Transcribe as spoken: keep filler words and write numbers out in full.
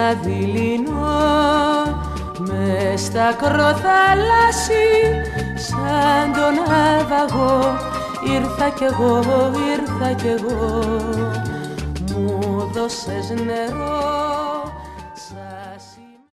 δειλινό μες στα ακροθαλάσσι σαν τον ναυαγό ήρθα κι εγώ, ήρθα κι εγώ μου δώσες νερό